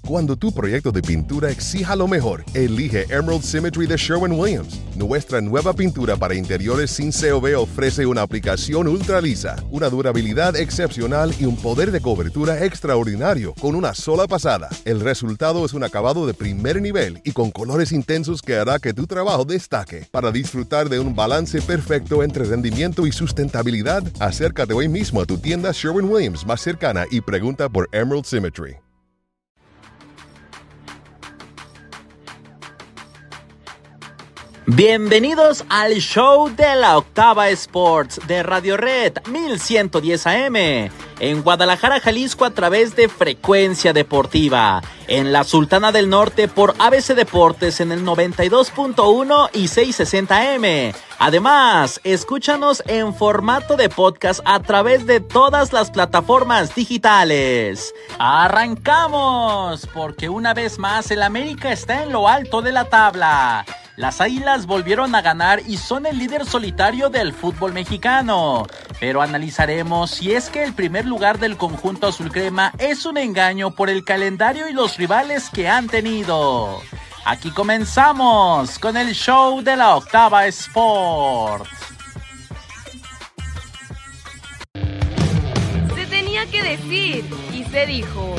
Cuando tu proyecto de pintura exija lo mejor, elige Emerald Symmetry de Sherwin-Williams. Nuestra nueva pintura para interiores sin COV ofrece una aplicación ultra lisa, una durabilidad excepcional y un poder de cobertura extraordinario con una sola pasada. El resultado es un acabado de primer nivel y con colores intensos que hará que tu trabajo destaque. Para disfrutar de un balance perfecto entre rendimiento y sustentabilidad, acércate hoy mismo a tu tienda Sherwin-Williams más cercana y pregunta por Emerald Symmetry. Bienvenidos al show de la Octava Sports de Radio Red 1110 AM en Guadalajara, Jalisco a través de Frecuencia Deportiva, en la Sultana del Norte por ABC Deportes en el 92.1 y 660 AM. Además, escúchanos en formato de podcast a través de todas las plataformas digitales. ¡Arrancamos! Porque una vez más el América está en lo alto de la tabla. Las Águilas volvieron a ganar y son el líder solitario del fútbol mexicano. Pero analizaremos si es que el primer lugar del conjunto azulcrema es un engaño por el calendario y los rivales que han tenido. Aquí comenzamos con el show de la Octava Sports. Se tenía que decir y se dijo.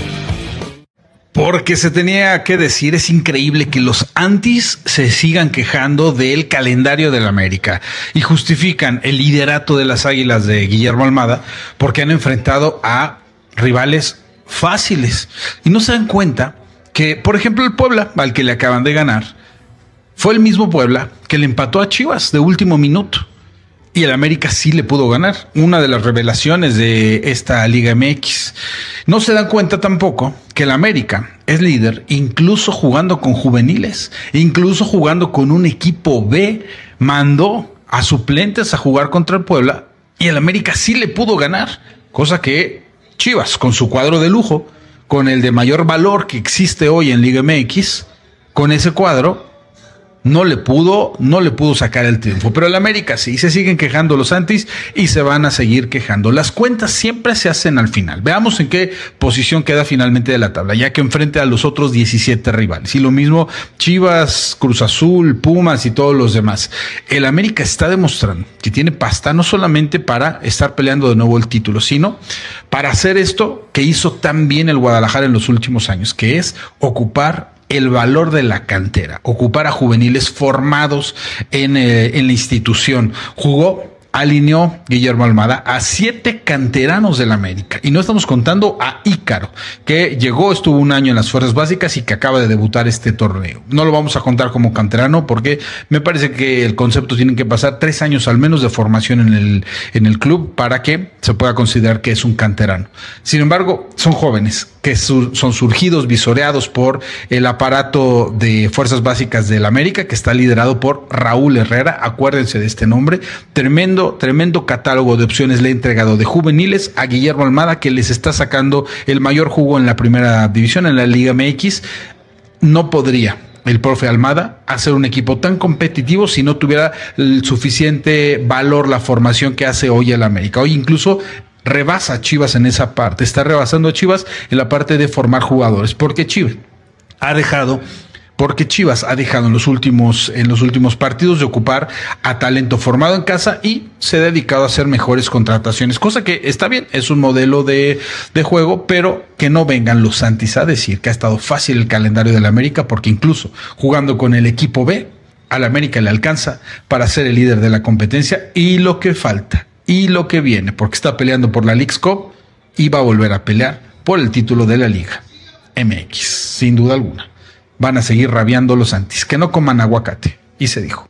Porque se tenía que decir, es increíble que los antis se sigan quejando del calendario del América y justifican el liderato de las Águilas de Guillermo Almada porque han enfrentado a rivales fáciles y no se dan cuenta que, por ejemplo, el Puebla, al que le acaban de ganar, fue el mismo Puebla que le empató a Chivas de último minuto. Y el América sí le pudo ganar, una de las revelaciones de esta Liga MX. No se dan cuenta tampoco que el América es líder, incluso jugando con juveniles, incluso jugando con un equipo B, mandó a suplentes a jugar contra el Puebla y el América sí le pudo ganar, cosa que Chivas, con su cuadro de lujo, con el de mayor valor que existe hoy en Liga MX, con ese cuadro, no le pudo sacar el triunfo, pero el América sí, se siguen quejando los antis y se van a seguir quejando. Las cuentas siempre se hacen al final. Veamos en qué posición queda finalmente de la tabla, ya que enfrente a los otros 17 rivales. Y lo mismo Chivas, Cruz Azul, Pumas y todos los demás. El América está demostrando que tiene pasta no solamente para estar peleando de nuevo el título, sino para hacer esto que hizo tan bien el Guadalajara en los últimos años, que es ocupar el valor de la cantera, ocupar a juveniles formados en la institución. Alineó Guillermo Almada a 7 canteranos del América. Y no estamos contando a Ícaro, que llegó, estuvo un año en las fuerzas básicas y que acaba de debutar este torneo. No lo vamos a contar como canterano porque me parece que el concepto tiene que pasar 3 años al menos de formación en el club para que se pueda considerar que es un canterano. Sin embargo, son jóvenes que son surgidos, visoreados por el aparato de fuerzas básicas del América, que está liderado por Raúl Herrera. Acuérdense de este nombre. Tremendo catálogo de opciones le ha entregado de juveniles a Guillermo Almada, que les está sacando el mayor jugo en la primera división, en la Liga MX. No podría el profe Almada hacer un equipo tan competitivo si no tuviera el suficiente valor la formación que hace hoy el América. Hoy incluso rebasa a Chivas en esa parte, está rebasando a Chivas en la parte de formar jugadores, porque Chivas ha dejado en los últimos partidos de ocupar a talento formado en casa y se ha dedicado a hacer mejores contrataciones, cosa que está bien, es un modelo de juego, pero que no vengan los antis a decir que ha estado fácil el calendario del América, porque incluso jugando con el equipo B, al América le alcanza para ser el líder de la competencia y lo que falta y lo que viene, porque está peleando por la Leagues Cup y va a volver a pelear por el título de la Liga MX, sin duda alguna. Van a seguir rabiando los antis, que no coman aguacate, y se dijo.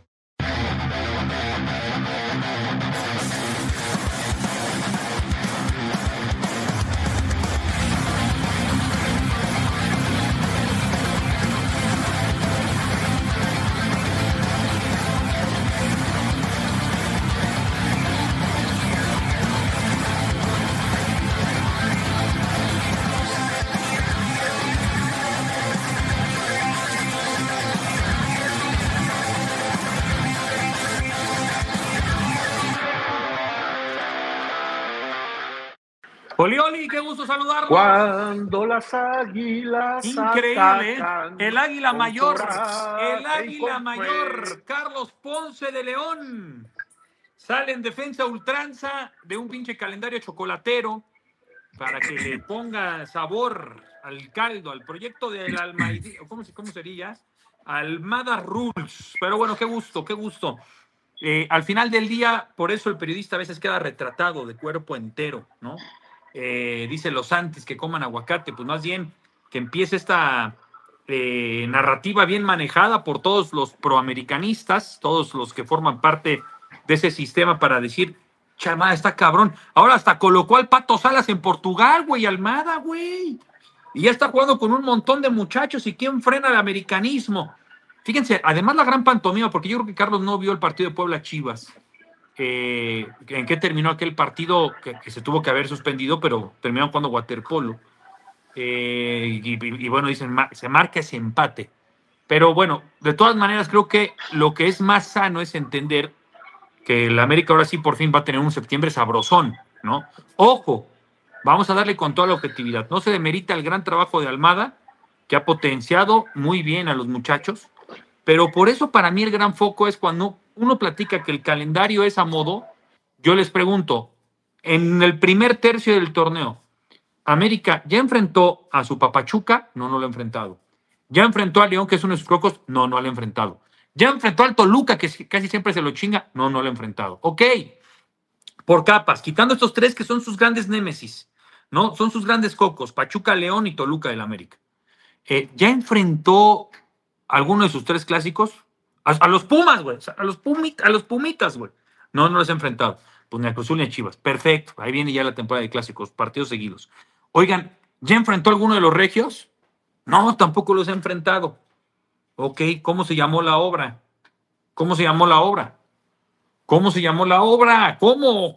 Oli, qué gusto saludarlos. Cuando las águilas Increíble, atacan el águila mayor, Fue. Carlos Ponce de León. Sale en defensa ultranza de un pinche calendario chocolatero para que le ponga sabor al caldo, al proyecto del Almaidí, ¿cómo sería? Almada Rules. Pero bueno, qué gusto, qué gusto. Al final del día, por eso el periodista a veces queda retratado de cuerpo entero, ¿no? Dice los antes que coman aguacate, pues más bien que empiece esta narrativa bien manejada por todos los proamericanistas, todos los que forman parte de ese sistema para decir, chamada, está cabrón. Ahora hasta colocó al Pato Salas en Portugal, güey, Almada, güey. Y ya está jugando con un montón de muchachos. ¿Y quién frena el americanismo? Fíjense, además la gran pantomima, porque yo creo que Carlos no vio el partido de Puebla-Chivas. ¿En qué terminó aquel partido que se tuvo que haber suspendido, pero terminaron jugando waterpolo? Y bueno, dicen, se marca ese empate. Pero bueno, de todas maneras, creo que lo que es más sano es entender que el América ahora sí por fin va a tener un septiembre sabrosón, ¿no? Ojo, vamos a darle con toda la objetividad. No se demerita el gran trabajo de Almada, que ha potenciado muy bien a los muchachos, pero por eso para mí el gran foco es cuando uno platica que el calendario es a modo. Yo les pregunto, en el primer tercio del torneo, ¿América ya enfrentó a su Papachuca? No lo ha enfrentado. ¿Ya enfrentó a León, que es uno de sus crocos? No lo ha enfrentado. ¿Ya enfrentó al Toluca, que casi siempre se lo chinga? No lo ha enfrentado. Ok, por capas, quitando estos tres que son sus grandes némesis, ¿no? Son sus grandes cocos, Pachuca, León y Toluca del América. ¿Ya enfrentó alguno de sus tres clásicos? A los Pumas, güey, a los Pumitas, güey. No los ha enfrentado. Pues ni a Cruz Azul ni a Chivas. Perfecto, ahí viene ya la temporada de clásicos, partidos seguidos. Oigan, ¿ya enfrentó alguno de los regios? No, tampoco los ha enfrentado. Ok, ¿cómo se llamó la obra? ¿Cómo se llamó la obra? ¿Cómo se llamó la obra? ¿Cómo?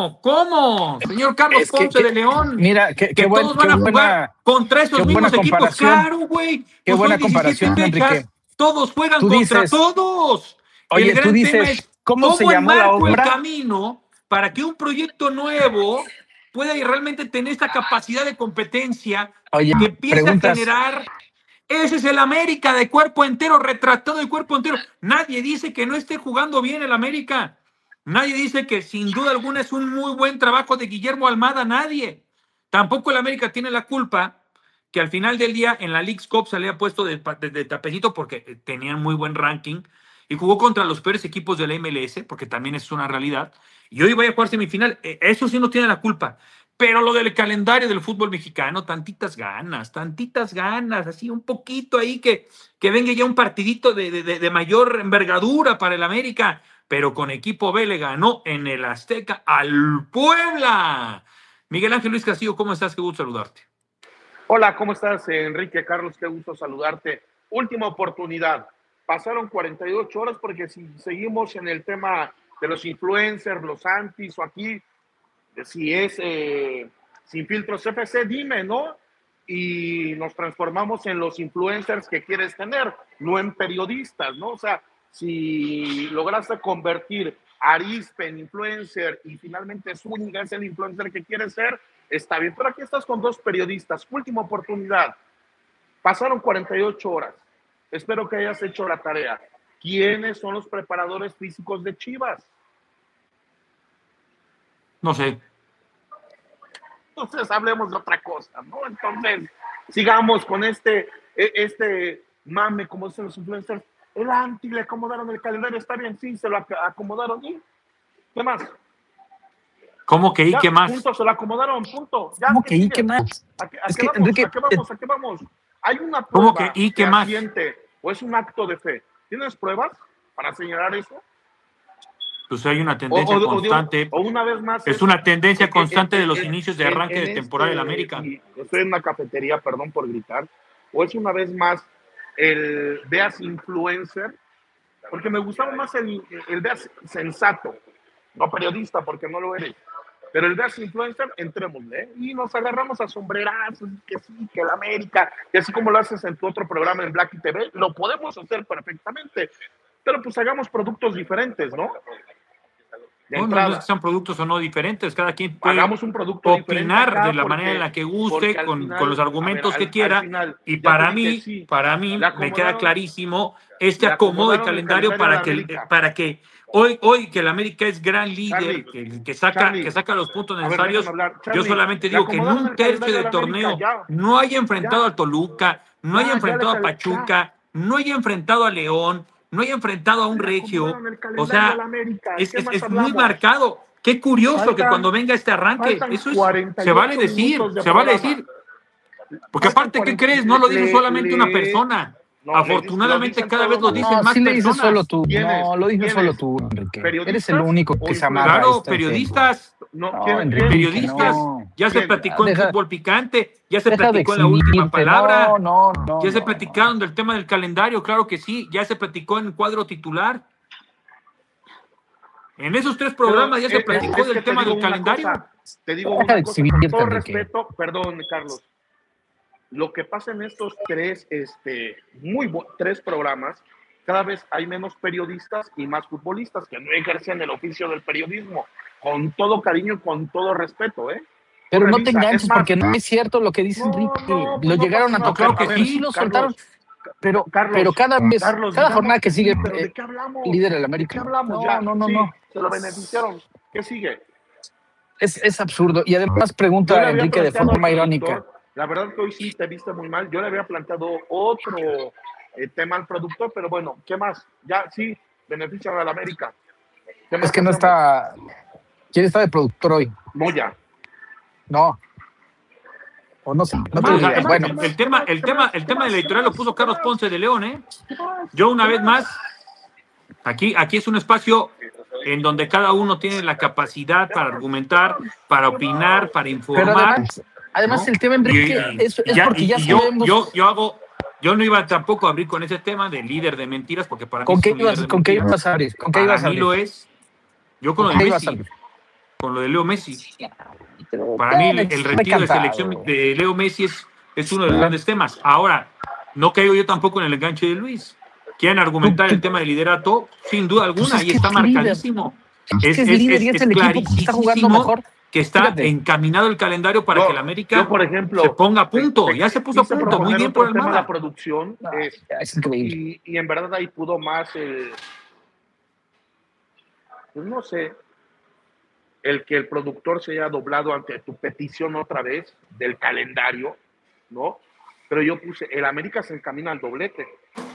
Señor Carlos Ponce de León. Mira, que todos van a jugar contra esos mismos equipos. Claro, güey. Qué buena comparación, Enrique. Todos juegan contra todos. Oye, el gran tú dices, tema es ¿cómo se llamó la obra? el camino para que un proyecto nuevo pueda realmente tener esta capacidad de competencia que empiece a generar. Ese es el América de cuerpo entero, retratado de cuerpo entero. Nadie dice que no esté jugando bien el América. Nadie dice que sin duda alguna es un muy buen trabajo de Guillermo Almada. Nadie. Tampoco el América tiene la culpa que al final del día en la Leagues Cup se le ha puesto de tapecito porque tenían muy buen ranking y jugó contra los peores equipos de la MLS, porque también es una realidad. Y hoy vaya a jugar semifinal. Eso sí no tiene la culpa. Pero lo del calendario del fútbol mexicano, tantitas ganas, así un poquito ahí que venga ya un partidito de mayor envergadura para el América, pero con equipo B le ganó en el Azteca al Puebla. Miguel Ángel Luis Castillo, ¿cómo estás? Qué gusto saludarte. Hola, ¿cómo estás, Enrique? Carlos, qué gusto saludarte. Última oportunidad. Pasaron 48 horas porque si seguimos en el tema de los influencers, los antis o aquí, si es Sin Filtros FC, dime, ¿no? Y nos transformamos en los influencers que quieres tener, no en periodistas, ¿no? O sea, si lograste convertir a Arispe en influencer y finalmente Zúñiga es el influencer que quieres ser, está bien. Pero aquí estás con dos periodistas. Última oportunidad. Pasaron 48 horas. Espero que hayas hecho la tarea. ¿Quiénes son los preparadores físicos de Chivas? No sé. Entonces hablemos de otra cosa, ¿no? Entonces, sigamos con este mame, como dicen los influencers. El anti le acomodaron el calendario, está bien, sí, se lo acomodaron. ¿Y qué más? ¿Cómo que y qué más? Punto, se lo acomodaron, punto. Ya, ¿Cómo que y qué más? ¿A qué vamos? Enrique, ¿A qué vamos? Hay una prueba ¿cómo que y qué más? ¿O es un acto de fe? ¿Tienes pruebas para señalar eso? Pues hay una tendencia constante. O una vez más. Es una tendencia constante de los inicios de arranque de temporada del América. Estoy en una cafetería, perdón por gritar. O es una vez más el veas influencer, porque me gustaba más el veas sensato, no periodista, porque no lo eres. Pero el veas influencer, entrémosle, y nos agarramos a sombrerazos, que sí, que el América, y así como lo haces en tu otro programa en Black TV, lo podemos hacer perfectamente. Pero pues hagamos productos diferentes, ¿no? de No, no, no entrada. es que sean productos o no diferentes, cada quien puede Hagamos un producto diferente opinar acá de la porque- manera en la que porque guste, al con final, los a argumentos ver, que al quiera, final, y ya te dije sí. para mí Le me queda acomodaron- clarísimo este le acomodo de acomodaron el calendario calendario a la para América. que hoy que el América es gran líder, Charlie, que Charlie, saca los puntos a ver, necesarios, déjame hablar. yo Charlie, solamente le digo que en acomodaron un el tercio calendario a de la América, torneo ya. no haya enfrentado Ya. a Toluca, no haya Ya enfrentado le a Pachuca, no haya enfrentado a León, no haya enfrentado a un Le Regio. acomodaron el O calendario a sea, la América. ¿Qué más es muy hablamos? marcado. Qué curioso que Faltan- cuando venga este arranque, faltan eso es, 48 se vale decir, minutos de se vale programa. decir. Porque Faltan aparte, ¿qué 40 crees? No lo dice le- solamente le- una persona. No, lo Afortunadamente dicen cada todos vez lo los- dicen No, más sí le dices personas. solo tú. ¿Quiénes? No, lo dices ¿Quiénes? solo tú, Enrique. ¿Periodistas Eres el único o que se amarra a Claro, este tema. periodistas, No, No, ¿quién- Enrique, periodistas. no. Ya se ¿Quién? platicó en Deja- fútbol picante, ya se Deja de platicó en la última exhibirte. palabra. No. Ya se no, platicaron del tema del calendario, claro que sí, ya se platicó en cuadro titular. En esos 3 programas ya se platicó es que del te tema digo del una calendario. cosa, te digo Deja una de cosa, con exhibirte, todo Enrique. respeto, perdón, Carlos. Lo que pasa en estos 3, tres programas, cada vez hay menos periodistas y más futbolistas que no ejercen el oficio del periodismo. Con todo cariño y con todo respeto, ¿eh? Pero no Revisa, te enganches es más, porque no es cierto lo que dice No, Enrique. no, pues Lo no llegaron pasa a nada. tocar, Claro que pero sí, sí lo Carlos, soltaron. Pero Carlos, cada vez, Carlos, cada digamos jornada que sigue, pero ¿de qué hablamos? líder del ¿De América. qué hablamos? No, Ya, no. sí, se lo beneficiaron. ¿Qué sigue? Es absurdo. Y además Yo pregunta le a había Enrique de planteado forma al irónica. productor, la verdad que hoy sí te viste muy mal. Yo le había planteado otro tema al productor, pero bueno, ¿qué más? Ya, sí, benefician a la América. ¿Qué más Es que no hacemos? está. ¿Quién está de productor hoy? Moya. No. O no sé. No O tengo sea, idea. Bueno, el tema del editorial lo puso Carlos Ponce de León, ¿eh? Yo una vez más, aquí es un espacio en donde cada uno tiene la capacidad para argumentar, para opinar, para pero informar. además ¿no? el tema, Enrique, es porque ya sabemos. Yo no iba tampoco a abrir con ese tema de líder de mentiras, porque para mí ¿Con es qué un líder de ibas mentiras. a abrir? ¿Con qué Para ibas a mí abrir? lo es. Yo con lo ¿Con de qué ibas a Messi, abrir? con lo de Leo Messi. Pero Para mí ya el está retiro de cantado. selección de Leo Messi es uno de los grandes temas. Ahora, no caigo yo tampoco en el enganche de Luis. Quieren argumentar el tema del liderato, sin duda alguna, Pues es y que está es líder. marcadísimo. Es que es líder y es el equipo que está jugando mejor. Que está Fíjate. encaminado el calendario para No, que el América yo, por ejemplo, se ponga a punto. Ya se puso a quise punto, muy proponer bien otro por tema de Almada. la producción. Es increíble. Y en verdad ahí pudo más pues no sé, el que el productor se haya doblado ante tu petición otra vez del calendario, ¿no? Pero yo puse, el América se encamina al doblete,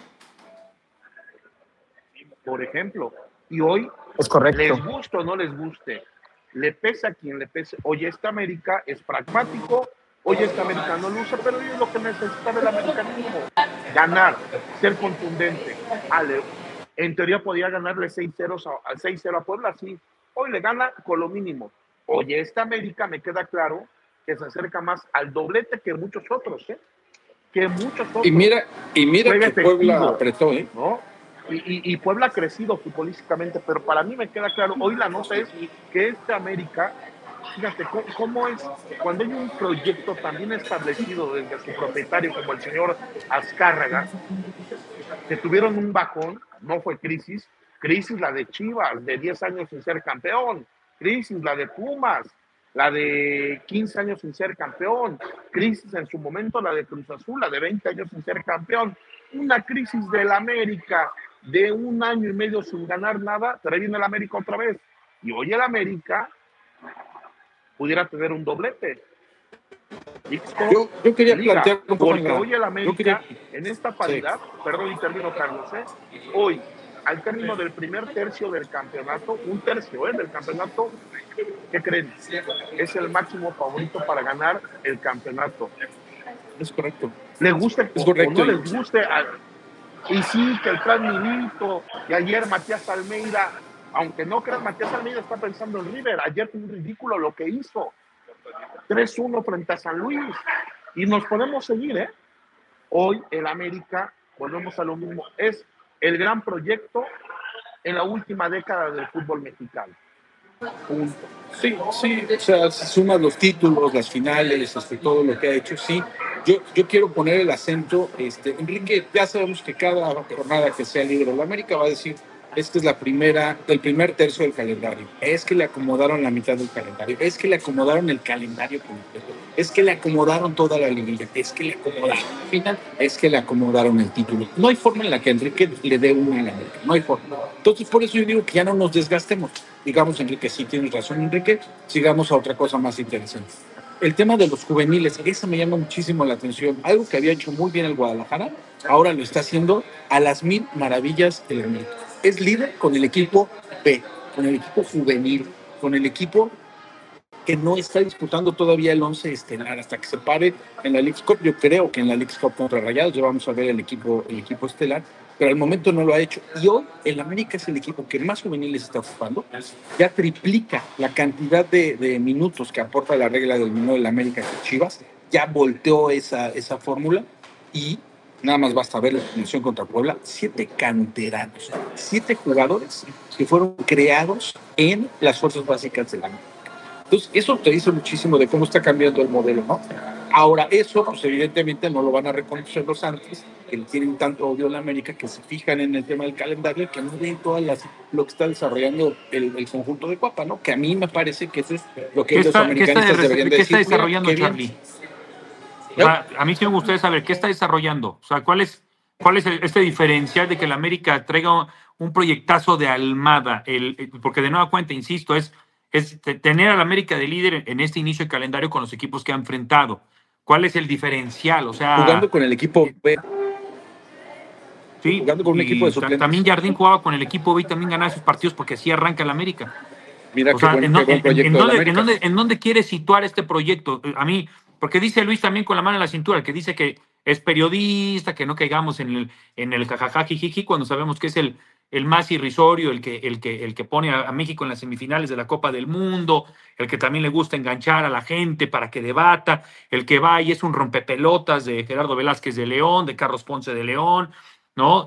por ejemplo, y hoy, Es correcto. les guste o no les guste, le pese a quien le pese, hoy esta América es pragmático, hoy esta América no luce, pero hoy es lo que necesita del americanismo, ganar, ser contundente. En teoría podía ganarle 6-0 a Puebla, sí, hoy le gana con lo mínimo. Hoy esta América me queda claro que se acerca más al doblete que muchos otros, que muchos otros. Y mira Juega que Puebla efectivo, apretó, ¿eh? ¿no? Y Puebla ha crecido futbolísticamente, pero para mí me queda claro, hoy la nota es que esta América, fíjate, cómo es, cuando hay un proyecto tan bien establecido desde su propietario como el señor Azcárraga, que tuvieron un bajón, no fue crisis la de Chivas, de 10 años sin ser campeón, crisis la de Pumas, la de 15 años sin ser campeón, crisis en su momento la de Cruz Azul, la de 20 años sin ser campeón, una crisis del América de 1 año y medio sin ganar nada, pero ahí viene el América otra vez, y hoy el América pudiera tener un doblete. Yo quería plantear un poco porque hoy el América, en esta paridad, perdón, y termino, Carlos, hoy, al término del primer tercio del campeonato, un tercio del campeonato, ¿qué creen? Es el máximo favorito para ganar el campeonato. Es correcto. ¿Le guste Es correcto. o no les guste? Y sí, que el plan Milito, y ayer Matías Almeida, aunque no crean, Matías Almeida está pensando en River. Ayer fue un ridículo lo que hizo. 3-1 frente a San Luis. Y nos podemos seguir, Hoy el América, volvemos a lo mismo, es el gran proyecto en la última década del fútbol mexicano. Punto. Sí, o sea, si sumas los títulos, las finales, todo lo que ha hecho, sí. Yo quiero poner el acento, Enrique, ya sabemos que cada jornada que sea líder de la América va a decir es que es el primer tercio del calendario, es que le acomodaron la mitad del calendario, es que le acomodaron el calendario completo, es que le acomodaron toda la liguilla, es que le acomodaron la final, es que le acomodaron el título. No hay forma en la que Enrique le dé una a la América, no hay forma. Entonces, por eso yo digo que ya no nos desgastemos. Digamos, Enrique, sí tienes razón, Enrique, sigamos a otra cosa más interesante. El tema de los juveniles, esa me llama muchísimo la atención. Algo que había hecho muy bien el Guadalajara, ahora lo está haciendo a las mil maravillas del América. Es líder con el equipo B, con el equipo juvenil, con el equipo que no está disputando todavía el 11 estelar hasta que se pare en la Leagues Cup. Yo creo que en la Leagues Cup contra Rayados ya vamos a ver el equipo estelar, pero al momento no lo ha hecho. Y hoy el América es el equipo que más juveniles está ocupando. Ya triplica la cantidad de minutos que aporta la regla del menor del América con Chivas. Ya volteó esa fórmula y nada más basta ver la eliminación contra Puebla. 7 canteranos, 7 jugadores que fueron creados en las fuerzas básicas del América. Entonces, eso te dice muchísimo de cómo está cambiando el modelo, ¿no? Ahora, eso, pues evidentemente no lo van a reconocer los Santos, que tienen tanto odio a la América, que se fijan en el tema del calendario, que no ven lo que está desarrollando el conjunto de Cuapa, ¿no? Que a mí me parece que eso es lo que los americanistas deberían decir. ¿Qué está desarrollando, Charlie? O sea, a mí sí me gustaría saber qué está desarrollando. O sea, ¿cuál es este diferencial de que la América traiga un proyectazo de Almada? Porque de nueva cuenta, insisto, es tener a la América de líder en este inicio de calendario con los equipos que ha enfrentado. ¿Cuál es el diferencial? O sea, jugando con el equipo B. Sí, jugando con un equipo de suplentes. También Jardín jugaba con el equipo B y también ganaba sus partidos porque así arranca el América. Mira qué buen proyecto ¿En dónde quiere situar este proyecto? A mí, porque dice Luis también con la mano en la cintura, que dice que es periodista, que no caigamos en el jajaja jijiji, cuando sabemos que es el más irrisorio, el que pone a México en las semifinales de la Copa del Mundo, el que también le gusta enganchar a la gente para que debata, el que va y es un rompepelotas de Gerardo Velázquez de León, de Carlos Ponce de León, ¿no?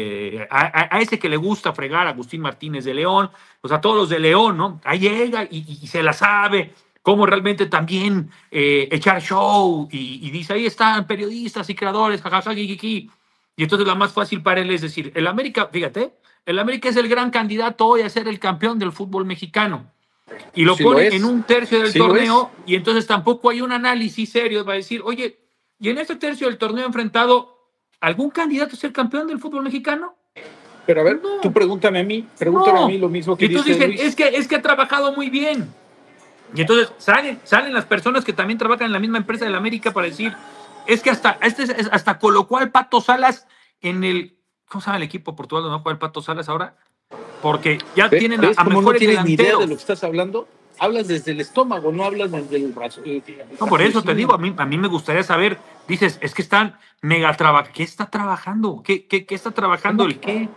A ese que le gusta fregar, Agustín Martínez de León, o sea, todos los de León, ¿no? Ahí llega y se la sabe, cómo realmente también echar show, y dice, ahí están periodistas y creadores, jajaja, y entonces la más fácil para él es decir, el América, fíjate, el América es el gran candidato hoy a ser el campeón del fútbol mexicano, y lo pone en un tercio del torneo, y entonces tampoco hay un análisis serio, va a decir, oye, y en este tercio del torneo enfrentado, ¿algún candidato a ser campeón del fútbol mexicano? Pero a ver, tú pregúntame a mí lo mismo que dice Luis. Es que ha trabajado muy bien. Y entonces salen las personas que también trabajan en la misma empresa de la América para decir, es que hasta colocó al Pato Salas en el, ¿cómo se llama el equipo Portugal donde va a jugar el Pato Salas ahora? Porque ya tienen a mejores no tienes delanteros. Ni idea de lo que estás hablando. Hablas desde el estómago, no hablas desde el brazo. No, por eso te digo, a mí me gustaría saber, dices, es que están mega trabajando. ¿Qué está trabajando? ¿Qué está trabajando? ¿El qué?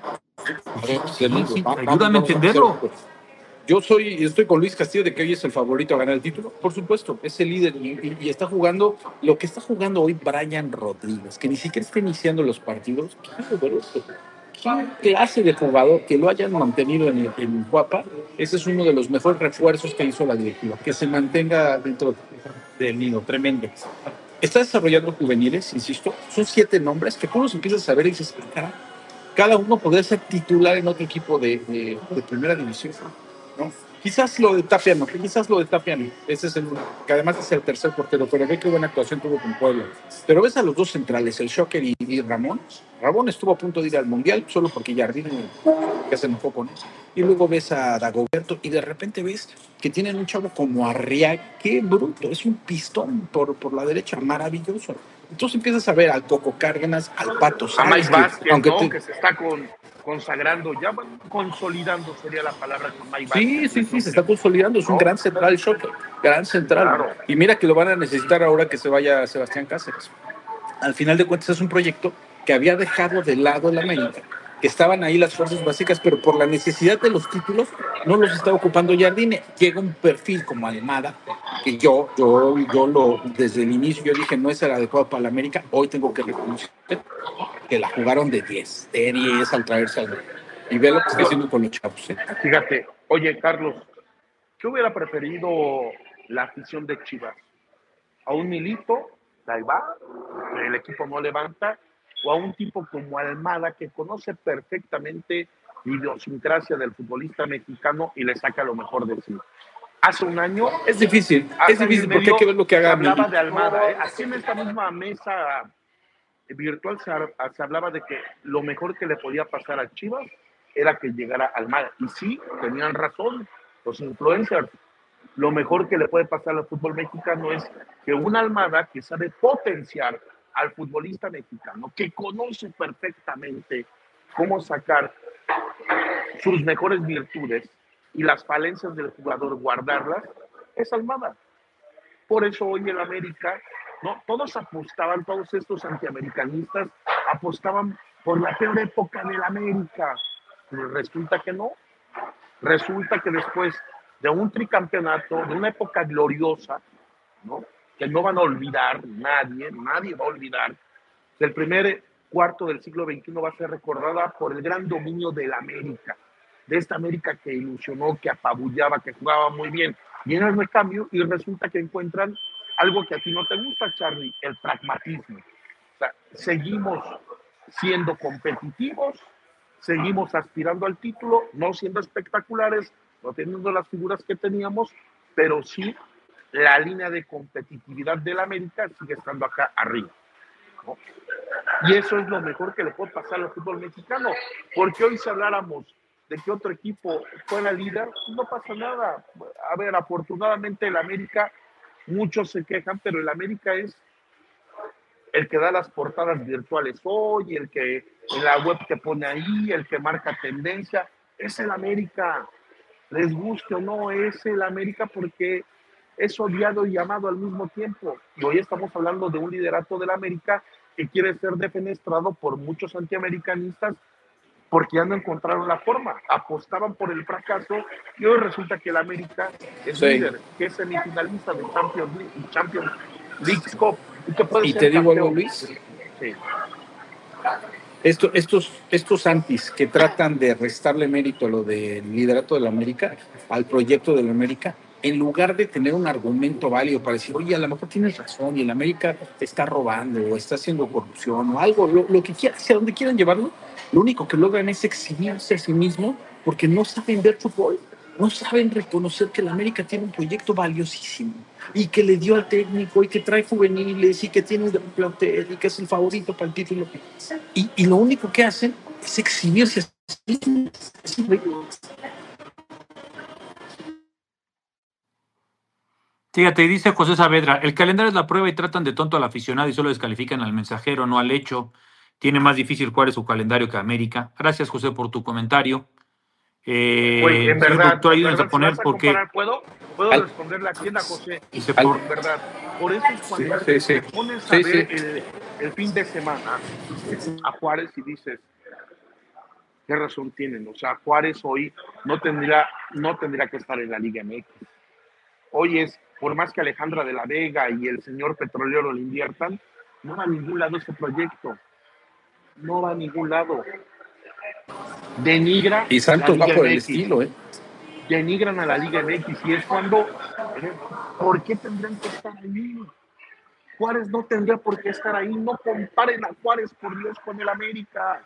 Ayúdame a entenderlo. Yo estoy con Luis Castillo de que hoy es el favorito a ganar el título. Por supuesto, es el líder y está jugando lo que está jugando hoy Brian Rodríguez, que ni siquiera está iniciando los partidos. ¿Qué clase de jugador que lo hayan mantenido en Guapa? Ese es uno de los mejores refuerzos que hizo la directiva, que se mantenga dentro del nido, tremendo. Está desarrollando juveniles, insisto, son 7 nombres que tú los empiezas a ver y dices, cada uno podría ser titular en otro equipo de primera división, ¿no? Quizás lo de Tapia no. Ese es que además es el tercer portero, pero ve qué buena actuación tuvo con Puebla. Pero ves a los dos centrales, el Shocker y Ramón. Ramón estuvo a punto de ir al Mundial solo porque Jardín que se enojó con eso. Y luego ves a Dagoberto y de repente ves que tienen un chavo como Arriaga. ¡Qué bruto! Es un pistón por la derecha, maravilloso. Entonces empiezas a ver al Coco Cárdenas, al Pato Sánchez. A Mike Vázquez, que se está consagrando, ya consolidando sería la palabra con Mike Vázquez. Sí, se está consolidando, es un gran central, Shocker, gran central. Claro. Y mira que lo van a necesitar ahora que se vaya Sebastián Cáceres. Al final de cuentas es un proyecto que había dejado de lado la América, que estaban ahí las fuerzas básicas, pero por la necesidad de los títulos no los está ocupando Jardine. Llega un perfil como Almada, que yo desde el inicio yo dije no es el adecuado para la América. Hoy tengo que reconocer que la jugaron de 10 al traerse al y ve lo que está haciendo con los chavos. Fíjate, oye Carlos, ¿qué hubiera preferido la afición de Chivas? ¿A un Milito, ahí va, el equipo no levanta, o a un tipo como Almada que conoce perfectamente idiosincrasia del futbolista mexicano y le saca lo mejor de sí. Hace un año... Es difícil porque hay que ver lo que haga. Se hablaba de Almada, ¿eh? Así en esta misma mesa virtual se hablaba de que lo mejor que le podía pasar a Chivas era que llegara Almada. Y sí, tenían razón los influencers. Lo mejor que le puede pasar al fútbol mexicano es que una Almada que sabe potenciar al futbolista mexicano, que conoce perfectamente cómo sacar sus mejores virtudes y las falencias del jugador, guardarlas, es Almada. Por eso hoy en América, ¿no? Todos apostaban, todos estos antiamericanistas apostaban por la peor época del América. Pero resulta que no. Resulta que después de un tricampeonato, de una época gloriosa, ¿no? Que no van a olvidar, nadie va a olvidar, que el primer cuarto del siglo XXI va a ser recordada por el gran dominio del América, de esta América que ilusionó, que apabullaba, que jugaba muy bien. Viene el recambio y resulta que encuentran algo que a ti no te gusta, Charly, el pragmatismo. O sea, seguimos siendo competitivos, seguimos aspirando al título, no siendo espectaculares, no teniendo las figuras que teníamos, pero sí la línea de competitividad del América sigue estando acá arriba, ¿no? Y eso es lo mejor que le puede pasar al fútbol mexicano, porque hoy si habláramos de que otro equipo fuera líder, no pasa nada. A ver, afortunadamente el América, muchos se quejan, pero el América es el que da las portadas virtuales hoy, el que en la web te pone ahí, el que marca tendencia, es el América. Les guste o no, es el América porque es odiado y amado al mismo tiempo. Y hoy estamos hablando de un liderato del América que quiere ser defenestrado por muchos antiamericanistas porque ya no encontraron la forma, apostaban por el fracaso y hoy resulta que el América es líder, que es semifinalista de Champions League Cup. Y te digo algo, Luis. Sí. Estos antis que tratan de restarle mérito a lo del liderato de la América, al proyecto de la América, en lugar de tener un argumento válido para decir, oye, a lo mejor tienes razón y el América está robando o está haciendo corrupción o algo, lo que quieran, hacia donde quieran llevarlo, lo único que logran es exhibirse a sí mismo porque no saben ver fútbol, no saben reconocer que el América tiene un proyecto valiosísimo y que le dio al técnico y que trae juveniles y que tiene un gran plantel y que es el favorito para el título. Y lo único que hacen es exhibirse a sí mismos. Fíjate, dice José Saavedra, el calendario es la prueba y tratan de tonto al aficionado y solo descalifican al mensajero, no al hecho. Tiene más difícil jugar su calendario que América. Gracias, José, por tu comentario. Oye, en verdad, tú ayúdanos a poner porque... ¿Puedo responderle aquí a José? En verdad, por eso es cuando te pones a ver el fin de semana a Juárez y dices, ¿qué razón tienen? O sea, Juárez hoy no tendría que estar en la Liga MX. Hoy es, por más que Alejandra de la Vega y el señor petrolero le inviertan, no va a ningún lado este proyecto. No va a ningún lado. Denigra y Santos va por el estilo, denigran a la Liga MX y es cuando ¿por qué tendrían que estar ahí? Juárez no tendría por qué estar ahí, no comparen a Juárez, por Dios, con el América.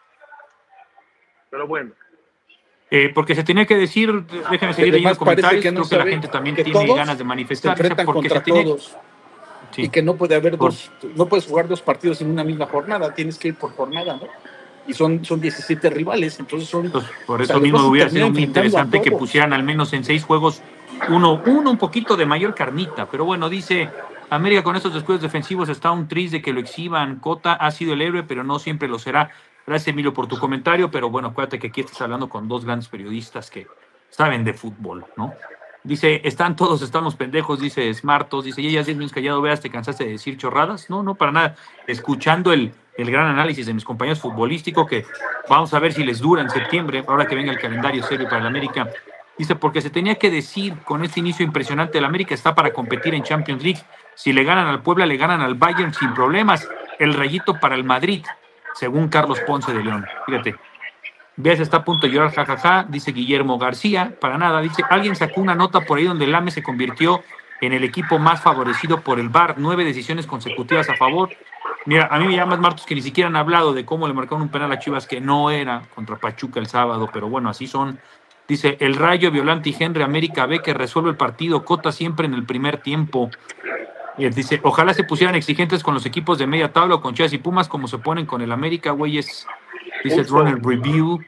Pero bueno, porque se tenía que decir, déjenme seguir leyendo comentarios, que no creo que la gente también tiene ganas de manifestarse, se enfrentan porque contra todos. Sí. Y que no puede haber no puedes jugar dos partidos en una misma jornada, tienes que ir por jornada, ¿no? Y son 17 rivales, entonces son... Por eso mismo hubiera sido muy interesante que pusieran al menos en 6 juegos uno un poquito de mayor carnita, pero bueno, dice América con estos descuidos defensivos está un tris de que lo exhiban. Cota ha sido el héroe, pero no siempre lo será. Gracias, Emilio, por tu comentario, pero bueno, acuérdate que aquí estás hablando con dos grandes periodistas que saben de fútbol, ¿no? Dice, estamos pendejos, dice Smartos, dice, ya 10 minutos callado, veas, ¿te cansaste de decir chorradas? No, para nada. Escuchando el gran análisis de mis compañeros futbolísticos, que vamos a ver si les dura en septiembre, ahora que venga el calendario serio para el América. Dice, porque se tenía que decir con este inicio impresionante, el América está para competir en Champions League. Si le ganan al Puebla, le ganan al Bayern sin problemas. El rayito para el Madrid, según Carlos Ponce de León. Fíjate. Veas, está a punto de llorar, jajaja, dice Guillermo García, para nada, dice, alguien sacó una nota por ahí donde el AME se convirtió en el equipo más favorecido por el VAR, 9 decisiones consecutivas a favor, Mira, a mí me llama Martos que ni siquiera han hablado de cómo le marcaron un penal a Chivas que no era contra Pachuca el sábado, pero bueno, así son. Dice, el Rayo, Violante y Henry, América B que resuelve el partido, Cota siempre en el primer tiempo. Dice, ojalá se pusieran exigentes con los equipos de media tabla o con Chivas y Pumas como se ponen con el América, güeyes. Dice Runner Review.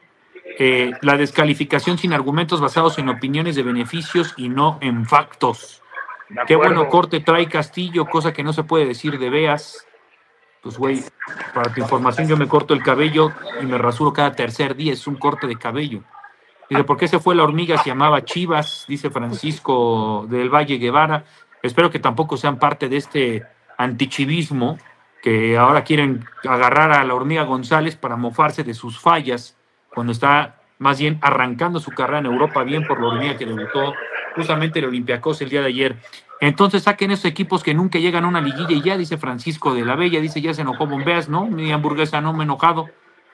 La descalificación sin argumentos basados en opiniones de beneficios y no en factos. Qué bueno corte trae Castillo, cosa que no se puede decir de Beas. Pues, güey, para tu información, yo me corto el cabello y me rasuro cada tercer día. Es un corte de cabello. Dice, ¿por qué se fue la hormiga? Se llamaba Chivas, dice Francisco del Valle Guevara. Espero que tampoco sean parte de este antichivismo que ahora quieren agarrar a la hormiga González para mofarse de sus fallas cuando está más bien arrancando su carrera en Europa bien por la hormiga que debutó justamente el Olympiacos el día de ayer. Entonces saquen esos equipos que nunca llegan a una liguilla y ya, dice Francisco de la Bella, dice, ya se enojó Bombeas, ¿no? Mi hamburguesa no me he enojado.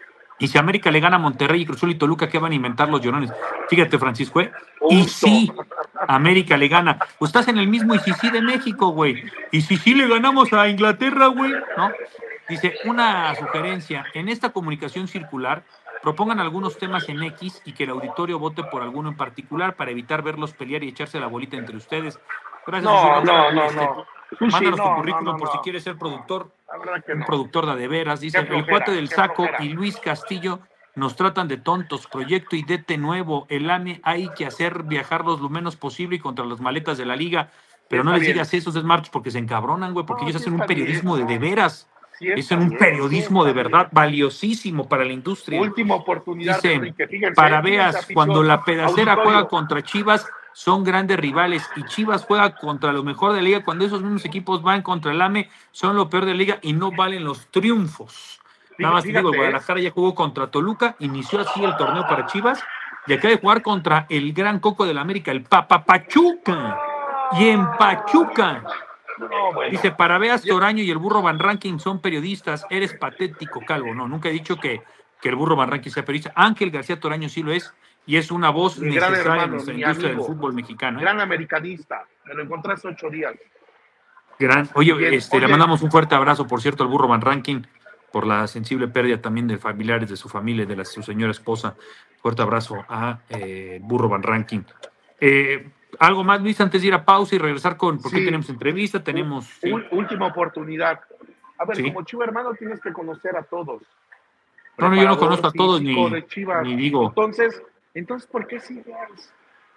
Y si América le gana a Monterrey, Cruz Azul y Toluca, ¿qué van a inventar los llorones? Fíjate, Francisco, Y sí, América le gana. Pues estás en el mismo y sí de México, güey. Y si le ganamos a Inglaterra, güey, ¿no? Dice, una sugerencia, en esta comunicación circular, propongan algunos temas en X y que el auditorio vote por alguno en particular para evitar verlos pelear y echarse la bolita entre ustedes. Gracias. No. Mándanos tu currículum por si quieres ser productor. Un productor de veras. Dice, el cuate del Saco y Luis Castillo nos tratan de tontos. Proyecto y DT nuevo. El AME hay que hacer viajarlos lo menos posible y contra las maletas de la liga. Pero no les digas eso, Marcos, porque se encabronan, güey, porque ellos hacen un periodismo de veras. Es un periodismo de verdad valiosísimo para la industria. Última oportunidad. Dice, Enrique, fíjense, para veas, cuando la pedacera juega contra Chivas, son grandes rivales y Chivas juega contra lo mejor de la liga. Cuando esos mismos equipos van contra el AME, son lo peor de la liga y no valen los triunfos. Nada más te digo, el Guadalajara ya jugó contra Toluca, inició así el torneo para Chivas y acaba de jugar contra el gran coco del América, el Pachuca. Y en Pachuca. Dice, para veas, Toraño y el burro Van Rankin son periodistas. Eres patético, Calvo. No, nunca he dicho que el burro Van Rankin sea periodista. Ángel García Toraño sí lo es. Y es una voz necesaria en la industria del fútbol mexicano. Gran americanista. Me lo encontré hace 8 días. Oye, le mandamos un fuerte abrazo, por cierto, al burro Van Rankin por la sensible pérdida también de familiares de su familia, de su señora esposa. Fuerte abrazo a burro Van Rankin. Algo más, Luis, antes de ir a pausa y regresar porque tenemos entrevista, tenemos... Última oportunidad. A ver, como Chiva hermano tienes que conocer a todos. No, yo no conozco a todos, ni digo... Entonces, ¿por qué sigues?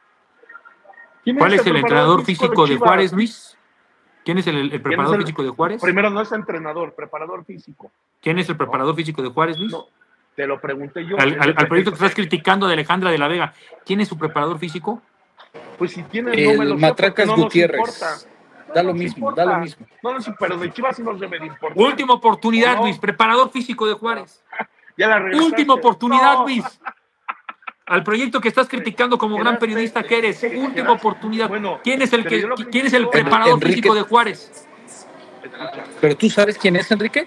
¿Cuál es el entrenador físico de Juárez, Luis? ¿Quién es el preparador físico de Juárez? Primero, no es entrenador, preparador físico. ¿Quién es el preparador físico de Juárez, Luis? No, te lo pregunté yo. Al proyecto que estás criticando de Alejandra de la Vega, ¿quién es su preparador físico? Pues si tiene el nombre, Matracas Gutiérrez. Da lo mismo. No, pero de Chivas sí nos debe de importar. Última oportunidad, Luis, preparador físico de Juárez. Ya la regresaste. Última oportunidad, Luis. Al proyecto que estás criticando como gran periodista que eres. Última oportunidad. ¿Quién es el preparador físico de Juárez? ¿Pero tú sabes quién es, Enrique?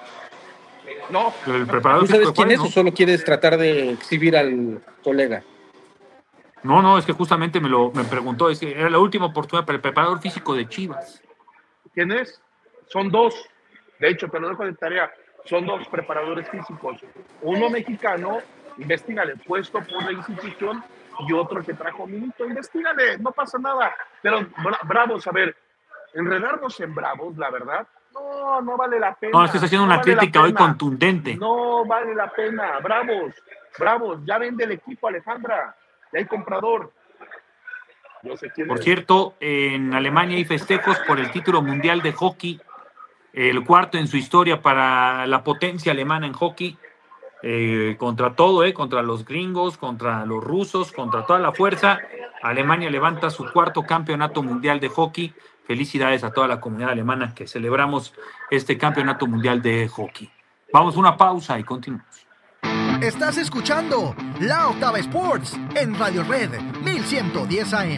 No. ¿El preparador ¿Tú sabes físico de quién Juárez, es o solo quieres tratar de exhibir al colega? No, es que justamente me preguntó, es que era la última oportunidad para el preparador físico de Chivas. ¿Quién es? Son 2. De hecho, te lo dejo de tarea. Son 2 preparadores físicos. Uno mexicano, investígale, puesto por la institución, y otro que trajo Milito, investígale, no pasa nada. Pero Bravos, a ver, enredarnos en Bravos, la verdad, no vale la pena. No, estás haciendo una crítica hoy contundente. No vale la pena. Bravos, ya vende el equipo, Alejandra. Ya hay comprador. No sé quién Por es. cierto, en Alemania hay festejos por el título mundial de hockey, el 4º en su historia para la potencia alemana en hockey, contra todo, contra los gringos, contra los rusos, contra toda la fuerza. Alemania levanta su 4º campeonato mundial de hockey. Felicidades a toda la comunidad alemana que celebramos este campeonato mundial de hockey. Vamos a una pausa y continuamos. Estás escuchando La Octava Sports en Radio Red 1110 AM.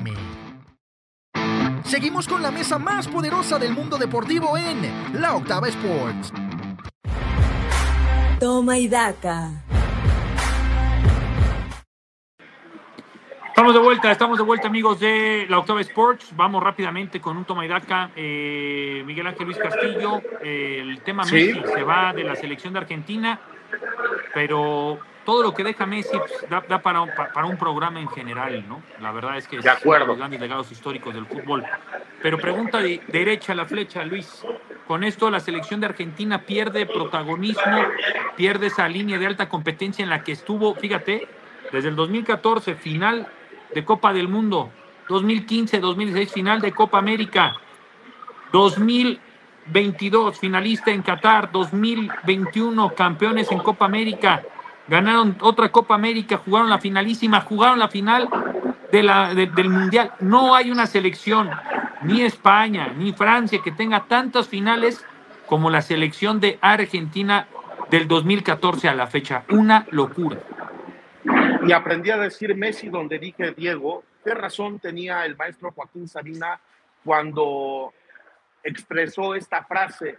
Seguimos con la mesa más poderosa del mundo deportivo en La Octava Sports. Toma y daca. Estamos de vuelta, amigos de la Octava Sports. Vamos rápidamente con un toma y daca. Miguel Ángel Luis Castillo, el tema Sí. Messi se va de la selección de Argentina, pero todo lo que deja Messi pues, da para un programa en general, ¿no? La verdad es que es De uno de acuerdo. los grandes legados históricos del fútbol. Pero pregunta derecha a la flecha, Luis. Con esto la selección de Argentina pierde protagonismo, pierde esa línea de alta competencia en la que estuvo, fíjate, desde el 2014, final de Copa del Mundo, 2015, 2016, final de Copa América, 2022, finalista en Qatar, 2021, campeones en Copa América, ganaron otra Copa América, jugaron la finalísima, jugaron la final del Mundial. No hay una selección, ni España, ni Francia, que tenga tantas finales como la selección de Argentina del 2014 a la fecha. Una locura. Y aprendí a decir Messi donde dije Diego. ¿Qué razón tenía el maestro Joaquín Sabina cuando expresó esta frase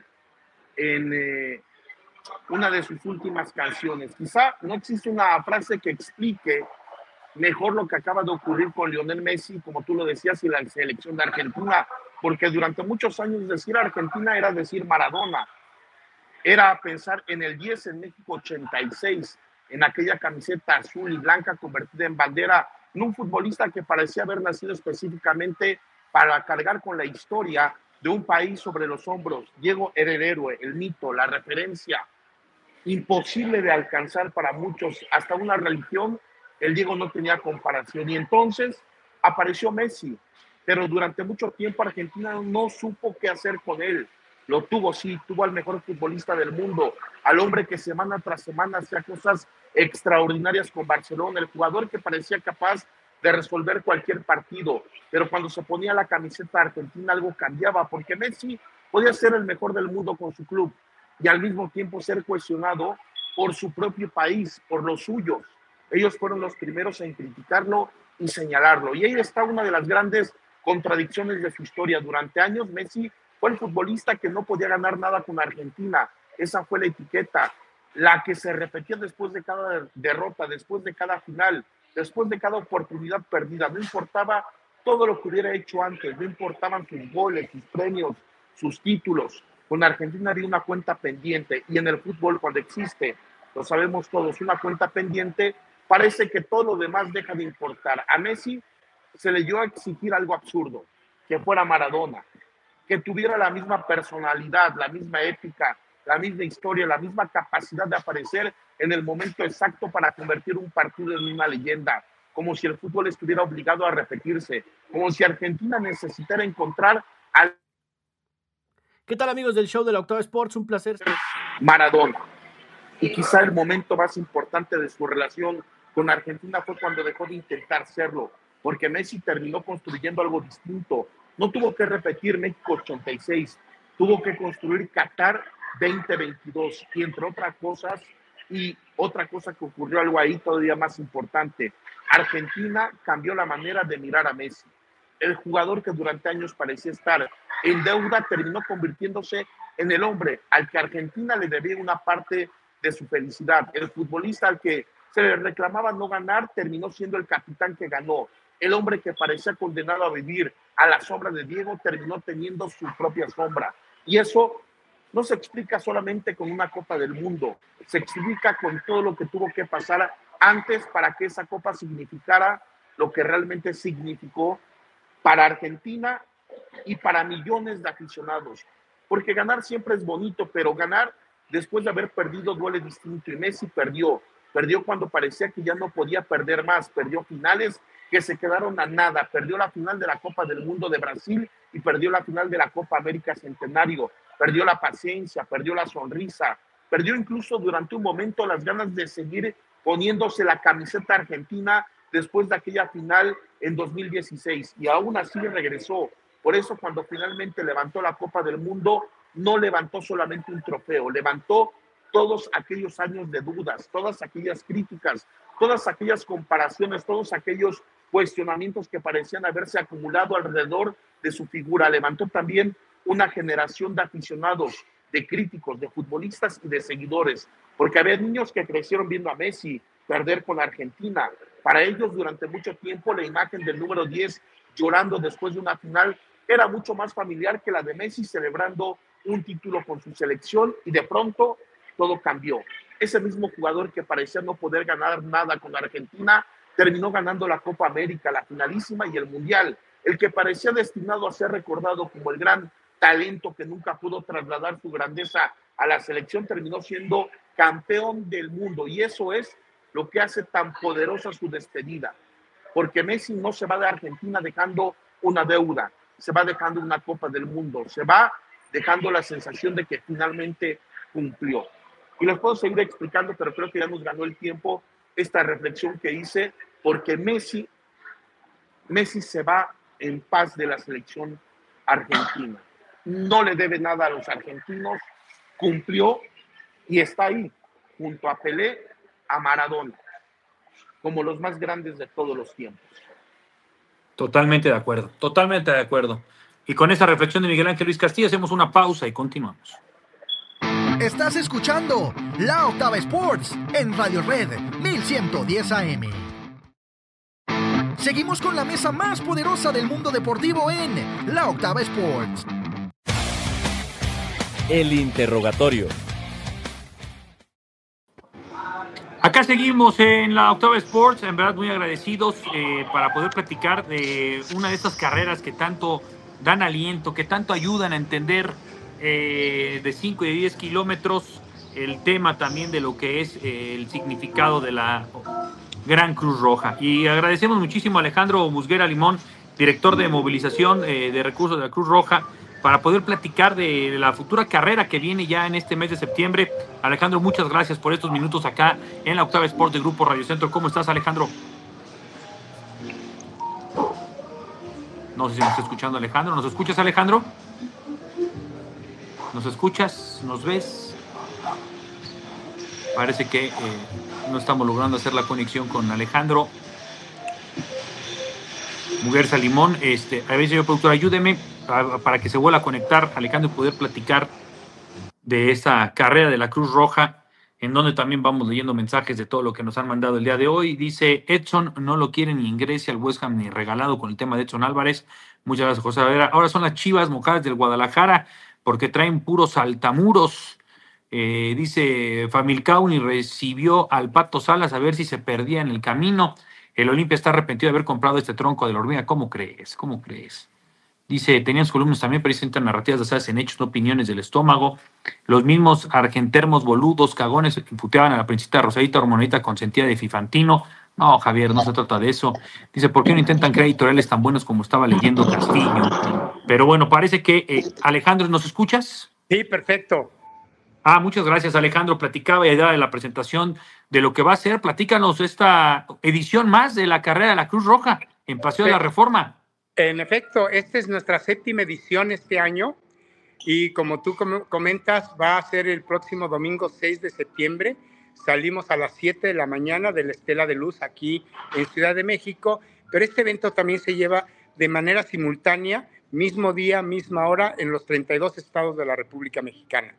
en una de sus últimas canciones? Quizá no existe una frase que explique mejor lo que acaba de ocurrir con Lionel Messi, como tú lo decías, y la selección de Argentina, porque durante muchos años decir Argentina era decir Maradona, era pensar en el 10 en México 86, en aquella camiseta azul y blanca convertida en bandera, en un futbolista que parecía haber nacido específicamente para cargar con la historia de un país sobre los hombros. Diego era el héroe, el mito, la referencia, imposible de alcanzar para muchos, hasta una religión. El Diego no tenía comparación, y entonces apareció Messi, pero durante mucho tiempo Argentina no supo qué hacer con él. Lo tuvo, sí, tuvo al mejor futbolista del mundo, al hombre que semana tras semana hacía cosas extraordinarias con Barcelona, el jugador que parecía capaz de resolver cualquier partido, pero cuando se ponía la camiseta argentina algo cambiaba, porque Messi podía ser el mejor del mundo con su club y al mismo tiempo ser cuestionado por su propio país, por los suyos. Ellos fueron los primeros en criticarlo y señalarlo, y ahí está una de las grandes contradicciones de su historia. Durante años Messi fue el futbolista que no podía ganar nada con Argentina. Esa fue la etiqueta, la que se repetía después de cada derrota, después de cada final, después de cada oportunidad perdida. No importaba todo lo que hubiera hecho antes, no importaban sus goles, sus premios, sus títulos. Con Argentina había una cuenta pendiente, y en el fútbol, cuando existe, lo sabemos todos, una cuenta pendiente, parece que todo lo demás deja de importar. A Messi se le dio a exigir algo absurdo, que fuera Maradona, que tuviera la misma personalidad, la misma ética, la misma historia, la misma capacidad de aparecer en el momento exacto para convertir un partido en una leyenda, como si el fútbol estuviera obligado a repetirse, como si Argentina necesitara encontrar al ¿Qué tal, amigos del show de la Octava Sports? Un placer. Maradona. Y quizá el momento más importante de su relación con Argentina fue cuando dejó de intentar serlo, porque Messi terminó construyendo algo distinto. No tuvo que repetir México 86, tuvo que construir Qatar 2022, y entre otras cosas, y otra cosa que ocurrió, algo ahí todavía más importante, Argentina cambió la manera de mirar a Messi. El jugador que durante años parecía estar en deuda terminó convirtiéndose en el hombre al que Argentina le debía una parte de su felicidad. El futbolista al que se le reclamaba no ganar terminó siendo el capitán que ganó. El hombre que parecía condenado a vivir a la sombra de Diego terminó teniendo su propia sombra. Y eso no se explica solamente con una Copa del Mundo, se explica con todo lo que tuvo que pasar antes para que esa Copa significara lo que realmente significó para Argentina y para millones de aficionados. Porque ganar siempre es bonito, pero ganar después de haber perdido duele distinto. Y Messi perdió cuando parecía que ya no podía perder más, perdió finales que se quedaron a nada, perdió la final de la Copa del Mundo de Brasil y perdió la final de la Copa América Centenario, perdió la paciencia, perdió la sonrisa, perdió incluso durante un momento las ganas de seguir poniéndose la camiseta argentina después de aquella final en 2016, y aún así regresó. Por eso cuando finalmente levantó la Copa del Mundo, no levantó solamente un trofeo, levantó todos aquellos años de dudas, todas aquellas críticas, todas aquellas comparaciones, todos aquellos cuestionamientos que parecían haberse acumulado alrededor de su figura. Levantó también una generación de aficionados, de críticos, de futbolistas y de seguidores, porque había niños que crecieron viendo a Messi perder con Argentina, Para ellos, durante mucho tiempo, la imagen del número 10 llorando después de una final era mucho más familiar que la de Messi celebrando un título con su selección, y de pronto todo cambió. Ese mismo jugador que parecía no poder ganar nada con Argentina terminó ganando la Copa América, la finalísima y el Mundial. El que parecía destinado a ser recordado como el gran talento que nunca pudo trasladar su grandeza a la selección terminó siendo campeón del mundo, y eso es lo que hace tan poderosa su despedida, porque Messi no se va de Argentina dejando una deuda, se va dejando una Copa del Mundo, se va dejando la sensación de que finalmente cumplió. Y les puedo seguir explicando, pero creo que ya nos ganó el tiempo esta reflexión que hice, porque Messi se va en paz de la selección argentina. No le debe nada a los argentinos, cumplió y está ahí, junto a Pelé, a Maradona, como los más grandes de todos los tiempos. Totalmente de acuerdo, totalmente de acuerdo. Y con esa reflexión de Miguel Ángel Ruiz Castillo hacemos una pausa y continuamos. Estás escuchando La Octava Sports en Radio Red 1110 AM. Seguimos con la mesa más poderosa del mundo deportivo en La Octava Sports. El interrogatorio. Acá seguimos en la Octava Sports, en verdad muy agradecidos para poder platicar de una de esas carreras que tanto dan aliento, que tanto ayudan a entender de 5 y de 10 kilómetros el tema también de lo que es el significado de la Gran Cruz Roja. Y agradecemos muchísimo a Alejandro Musguera Limón, director de movilización de recursos de la Cruz Roja, para poder platicar de la futura carrera que viene ya en este mes de septiembre. Alejandro, muchas gracias por estos minutos acá en la Octava Sport de Grupo Radio Centro. ¿Cómo estás, Alejandro? No sé si nos está escuchando Alejandro. ¿Nos escuchas, Alejandro? ¿Nos escuchas? ¿Nos ves? Parece que no estamos logrando hacer la conexión con Alejandro Muguerza Limón. A ver, señor productor, ayúdeme para que se vuelva a conectar Alejandro y poder platicar de esta carrera de la Cruz Roja, en donde también vamos leyendo mensajes de todo lo que nos han mandado el día de hoy. Dice Edson, no lo quiere ni ingrese al West Ham ni regalado con el tema de Edson Álvarez. Muchas gracias, José Vera. Ahora son las Chivas mojadas del Guadalajara porque traen puros saltamuros. Dice Familcao ni recibió al Pato Salas a ver si se perdía en el camino. El Olimpia está arrepentido de haber comprado este tronco de la hormiga. ¿Cómo crees? ¿Cómo crees? Dice, tenían sus columnas también, presentan narrativas basadas en hechos, no opiniones del estómago. Los mismos argentermos, boludos, cagones, imputeaban a la princesita Rosadita Hormonita consentida de Fifantino. No, Javier, no se trata de eso. Dice, ¿por qué no intentan crear editoriales tan buenos como estaba leyendo Castillo? Pero bueno, parece que, Alejandro, ¿nos escuchas? Sí, perfecto. Muchas gracias, Alejandro. Platicaba ya de la presentación de lo que va a ser. Platícanos esta edición más de la carrera de la Cruz Roja en Paseo de la Reforma. En efecto, esta es nuestra 7ª edición este año y como tú comentas, va a ser el próximo domingo 6 de septiembre. Salimos a las 7 de la mañana de la Estela de Luz aquí en Ciudad de México, pero este evento también se lleva de manera simultánea, mismo día, misma hora, en los 32 estados de la República Mexicana.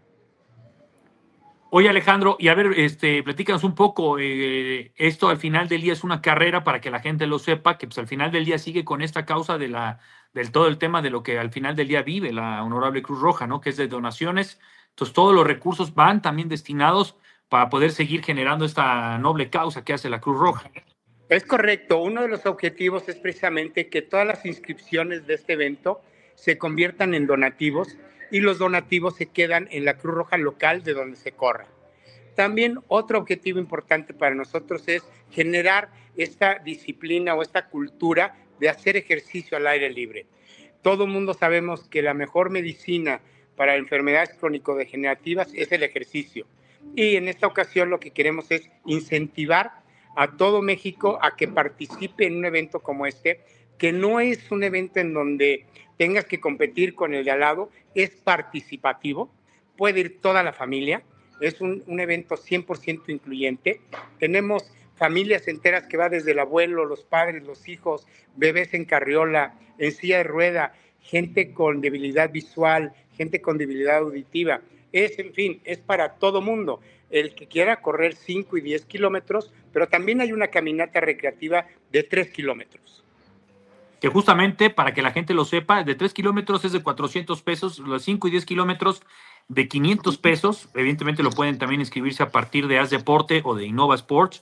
Oye, Alejandro, y a ver, platícanos un poco, esto al final del día es una carrera para que la gente lo sepa, que pues al final del día sigue con esta causa del todo el tema de lo que al final del día vive la Honorable Cruz Roja, ¿no? Que es de donaciones. Entonces todos los recursos van también destinados para poder seguir generando esta noble causa que hace la Cruz Roja. Es correcto. Uno de los objetivos es precisamente que todas las inscripciones de este evento se conviertan en donativos y los donativos se quedan en la Cruz Roja local de donde se corra. También otro objetivo importante para nosotros es generar esta disciplina o esta cultura de hacer ejercicio al aire libre. Todo el mundo sabemos que la mejor medicina para enfermedades crónico-degenerativas es el ejercicio. Y en esta ocasión lo que queremos es incentivar a todo México a que participe en un evento como este, que no es un evento en donde tengas que competir con el de al lado, es participativo, puede ir toda la familia, es un evento 100% incluyente. Tenemos familias enteras que va desde el abuelo, los padres, los hijos, bebés en carriola, en silla de rueda, gente con debilidad visual, gente con debilidad auditiva. En fin, es para todo mundo. el que quiera correr 5 y 10 kilómetros, pero también hay una caminata recreativa de 3 kilómetros. Que justamente, para que la gente lo sepa, de 3 kilómetros es de 400 pesos, los 5 y 10 kilómetros de 500 pesos. Evidentemente lo pueden también inscribirse a partir de Haz Deporte o de Innova Sports.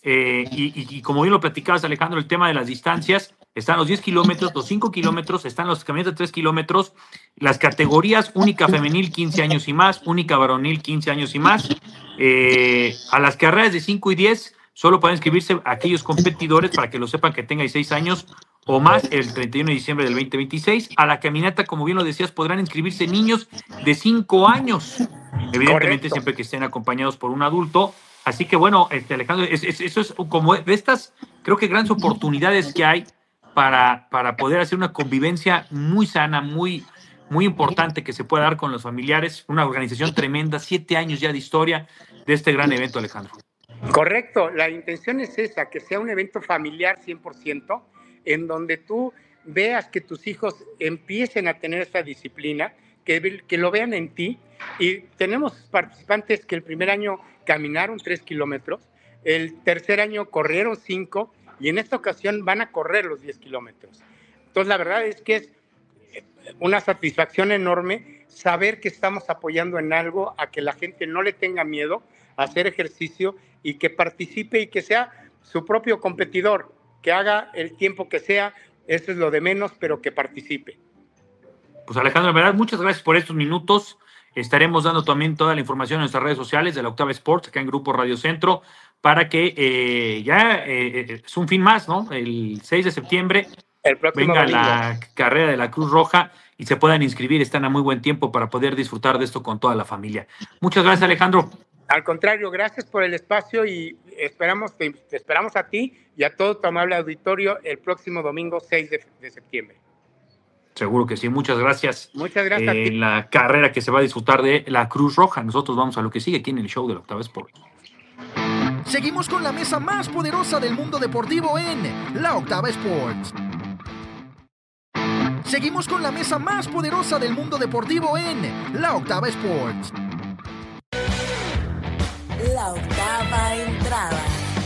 Y como bien lo platicabas, Alejandro, el tema de las distancias, están los 10 kilómetros, los 5 kilómetros, están los caminatas de 3 kilómetros, las categorías única femenil 15 años y más, única varonil 15 años y más. A las carreras de 5 y 10 solo pueden inscribirse aquellos competidores, para que lo sepan, que tengan 16 años o más el 31 de diciembre del 2026. A la caminata, como bien lo decías, podrán inscribirse niños de 5 años, evidentemente. Correcto. Siempre que estén acompañados por un adulto. Así que bueno, Alejandro, eso es como de estas, creo que grandes oportunidades que hay para poder hacer una convivencia muy sana, muy importante, que se pueda dar con los familiares. Una organización tremenda, 7 años ya de historia de este gran evento, Alejandro. Correcto, la intención es esa, que sea un evento familiar 100%, en donde tú veas que tus hijos empiecen a tener esa disciplina, que lo vean en ti. Y tenemos participantes que el primer año caminaron 3 kilómetros, el tercer año corrieron 5 y en esta ocasión van a correr los 10 kilómetros. Entonces la verdad es que es una satisfacción enorme saber que estamos apoyando en algo, a que la gente no le tenga miedo a hacer ejercicio y que participe y que sea su propio competidor, que haga el tiempo que sea, eso es lo de menos, pero que participe. Pues Alejandro, en verdad, muchas gracias por estos minutos. Estaremos dando también toda la información en nuestras redes sociales de la Octava Sports, acá en Grupo Radio Centro, para que es un fin más, ¿no? El 6 de septiembre venga domingo la carrera de la Cruz Roja y se puedan inscribir. Están a muy buen tiempo para poder disfrutar de esto con toda la familia. Muchas gracias, Alejandro. Al contrario, gracias por el espacio y te esperamos a ti y a todo tu amable auditorio el próximo domingo 6 de septiembre. Seguro que sí, muchas gracias. Muchas gracias a ti. En la carrera que se va a disfrutar de la Cruz Roja. Nosotros vamos a lo que sigue aquí en el show de la Octava Sports. Seguimos con la mesa más poderosa del mundo deportivo en la Octava Sports. Seguimos con la mesa más poderosa del mundo deportivo en la Octava Sports. La octava entrada.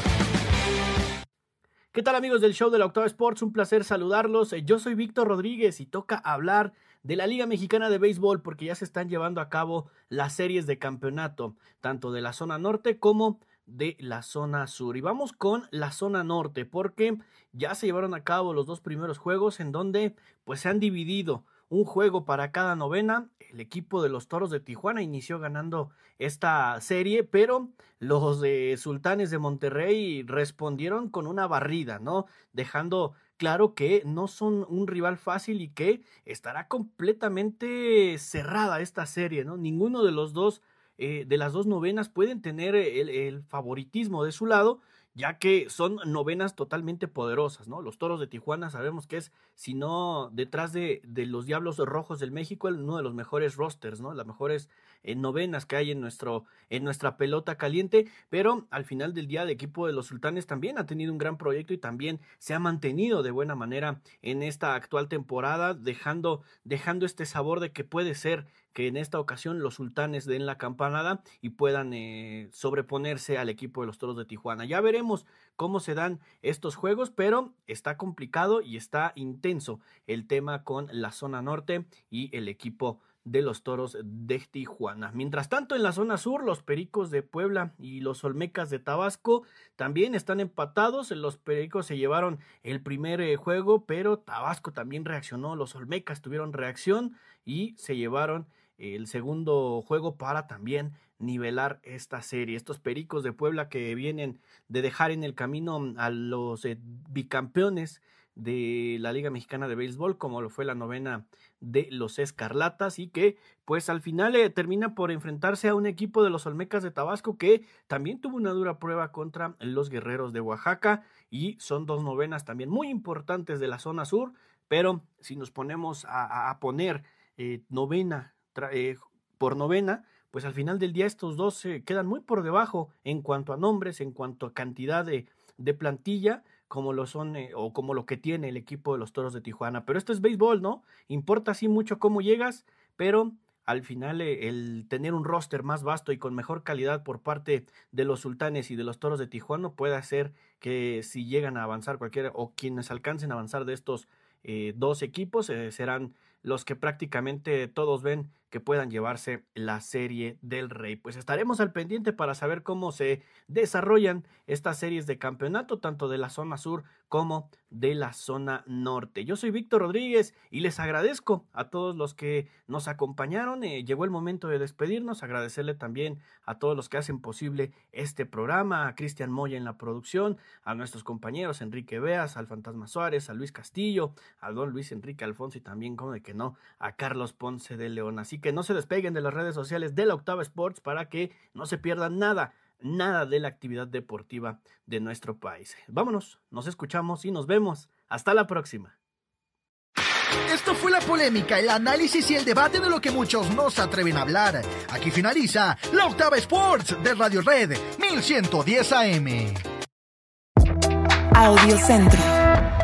¿Qué tal, amigos del show de la Octava Sports? Un placer saludarlos. Yo soy Víctor Rodríguez y toca hablar de la Liga Mexicana de Béisbol, porque ya se están llevando a cabo las series de campeonato, tanto de la zona norte como de la zona sur. Y vamos con la zona norte, porque ya se llevaron a cabo los 2 primeros juegos, en donde pues se han dividido un juego para cada novena. El equipo de los Toros de Tijuana inició ganando esta serie, pero los de Sultanes de Monterrey respondieron con una barrida, ¿no? Dejando claro que no son un rival fácil y que estará completamente cerrada esta serie, ¿no? Ninguno de los dos, de las 2 novenas, pueden tener el favoritismo de su lado, ya que son novenas totalmente poderosas, ¿no? Los Toros de Tijuana sabemos que es, si no detrás de los Diablos Rojos del México, uno de los mejores rosters, ¿no? Las mejores novenas que hay en nuestra pelota caliente, pero al final del día el equipo de los Sultanes también ha tenido un gran proyecto y también se ha mantenido de buena manera en esta actual temporada, dejando este sabor de que puede ser que en esta ocasión los Sultanes den la campanada y puedan sobreponerse al equipo de los Toros de Tijuana. Ya veremos cómo se dan estos juegos, pero está complicado y está intenso el tema con la zona norte y el equipo de los Toros de Tijuana. Mientras tanto, en la zona sur, los Pericos de Puebla y los Olmecas de Tabasco también están empatados. Los Pericos se llevaron el primer juego, pero Tabasco también reaccionó. Los Olmecas tuvieron reacción y se llevaron el segundo juego para también nivelar esta serie. Estos Pericos de Puebla que vienen de dejar en el camino a los bicampeones de la Liga Mexicana de Béisbol, como lo fue la novena de los Escarlatas, y que pues al final termina por enfrentarse a un equipo de los Olmecas de Tabasco que también tuvo una dura prueba contra los Guerreros de Oaxaca, y son 2 novenas también muy importantes de la zona sur. Pero si nos ponemos a poner novena por novena, pues al final del día estos dos quedan muy por debajo en cuanto a nombres, en cuanto a cantidad de plantilla, como lo son o como lo que tiene el equipo de los Toros de Tijuana. Pero esto es béisbol, ¿no? Importa sí mucho cómo llegas, pero al final el tener un roster más vasto y con mejor calidad por parte de los Sultanes y de los Toros de Tijuana puede hacer que si llegan a avanzar cualquiera o quienes alcancen a avanzar de estos dos equipos serán los que prácticamente todos ven que puedan llevarse la Serie del Rey. Pues estaremos al pendiente para saber cómo se desarrollan estas series de campeonato, tanto de la zona sur como de la zona norte. Yo soy Víctor Rodríguez y les agradezco a todos los que nos acompañaron. Llegó el momento de despedirnos, agradecerle también a todos los que hacen posible este programa, a Cristian Moya en la producción, a nuestros compañeros Enrique Beas, al Fantasma Suárez, a Luis Castillo, a don Luis Enrique Alfonso y también, como de que no, a Carlos Ponce de León. Así que no se despeguen de las redes sociales de la Octava Sports para que no se pierdan nada de la actividad deportiva de nuestro país. Vámonos, nos escuchamos y nos vemos. Hasta la próxima. Esto fue la polémica, el análisis y el debate de lo que muchos no se atreven a hablar. Aquí finaliza la Octava Sports de Radio Red 1110 AM. Audio Centro.